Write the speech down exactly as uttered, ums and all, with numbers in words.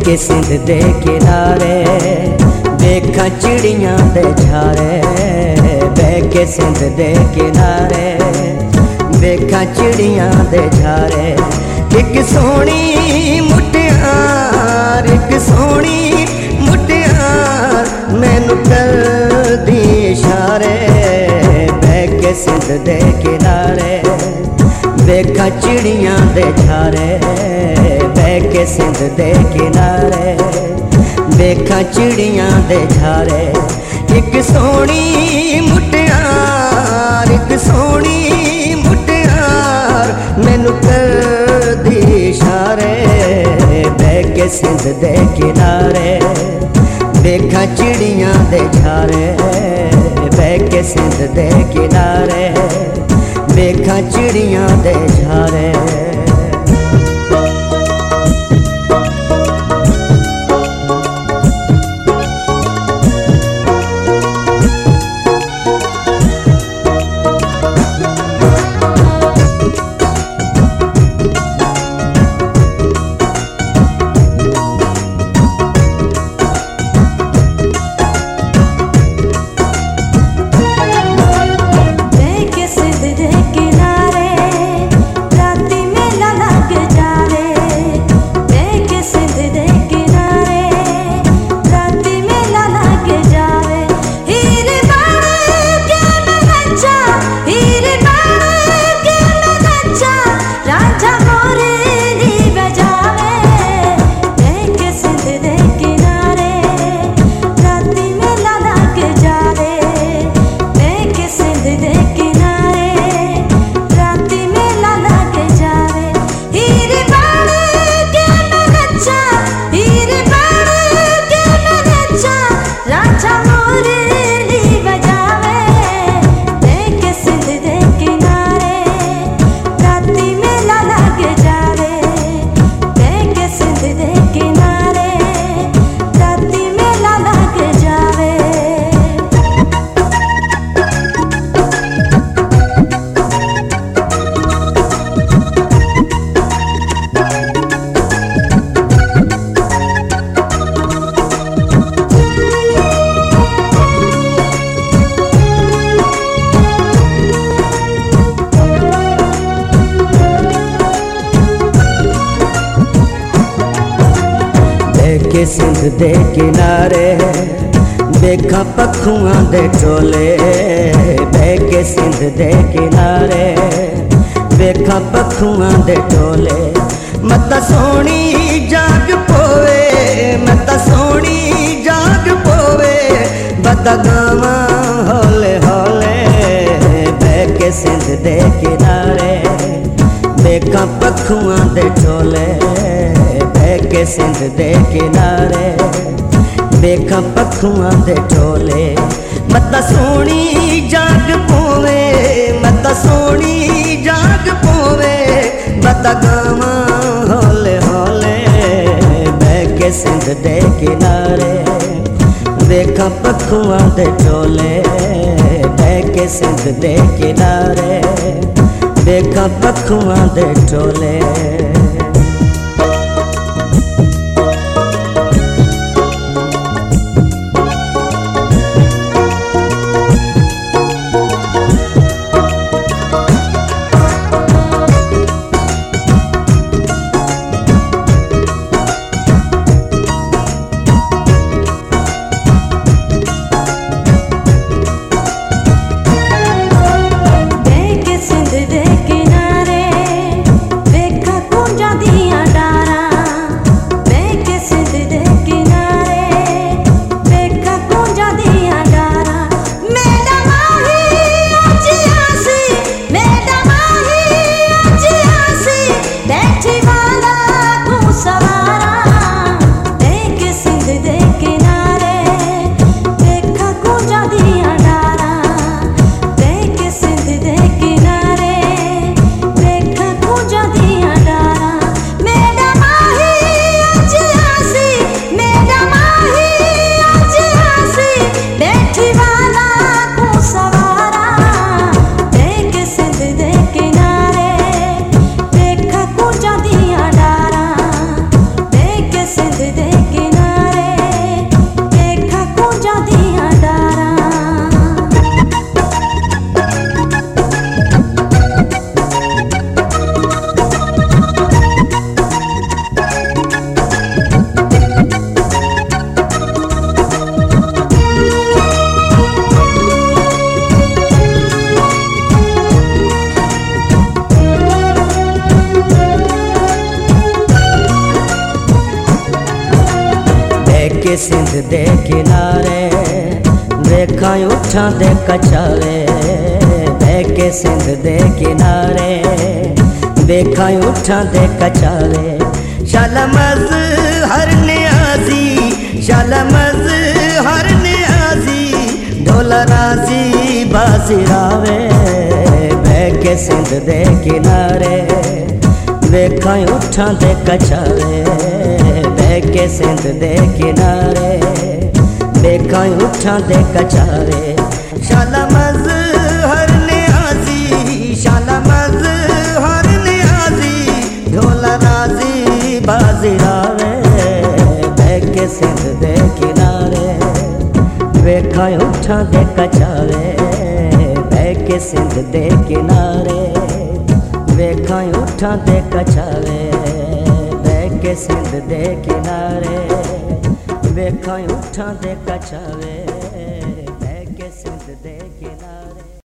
के सिंध दे किनारे देखा चिड़ियां दे झारे, बह के सिंध दे किनारे देखा चिड़ियां दे झारे। एक सोहनी मुटियार, एक सोहनी मुटियार मैनू करदी इशारे, बह के सिंध दे किनारे देखा चिड़ियां दे झारे, बह के सिंध दे किनारे देखा चिड़ियां दे झारे। एक सोहनी मुटियार, एक सोहनी मुटियार मैनू करदी इशारे, बह के सिंध दे किनारे देखा चिड़ियां दे झारे, बह के सिंध दे किनारे देखा चिड़ियां दे झारे। के सिंध दे किनारे देखा पखुआं दे टोले, बह के सिंध दे किनारे देखा पखुआं दे टोले। मता सोहनी जाग पोवे, मता सोहनी जाग पोवे बता गावां हौले हौले, बह के सिंध दे किनारे देखा पखुआं दे टोले, बह के सिंध दे किनारे देखा पखुआं दे टोले। मता सोहनी जाग पोवे, मता सोहनी जाग पोवे बता गावां हौले हौले, बह के सिंध दे किनारे देखा पखुआं दे टोले, बह के सिंध दे किनारे देखा पखुआं दे टोले। देखा कुंजा दिया के सिंध दे किनारे देखा उठां दे कचारे, बह के सिंध दे किनारे देखा उठां दे कचारे। शालमज हर नियाजी, शालमज हर नियाजी, ढोला राजी बाजीरावे, बह के सिंध दे किनारे देखा उठां दे कचारे, बह के सिंध दे किनारे देखा उठां दे कचारे। शालमज हर नियाजी, शालमज हर नियाजी, ढोला राजी बाजीरावे, बह के सिंध दे किनारे देखा उठां दे कचारे, बह के सिंध दे किनारे देखा उठां दे कचारे, बह के सिंध दे किनारे देखा उठां दे कचारे।